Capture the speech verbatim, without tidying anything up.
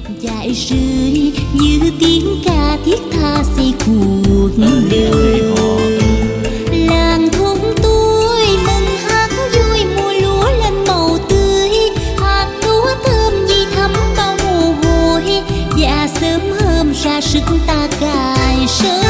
dại rơi như tiếng ca thiết tha xây cuộc đời. Làng thôn tôi mừng hát vui mùa lúa lên màu tươi, hạt lúa thơm vì thấm bao mồ hôi, và sớm hôm ra sức ta cài sới.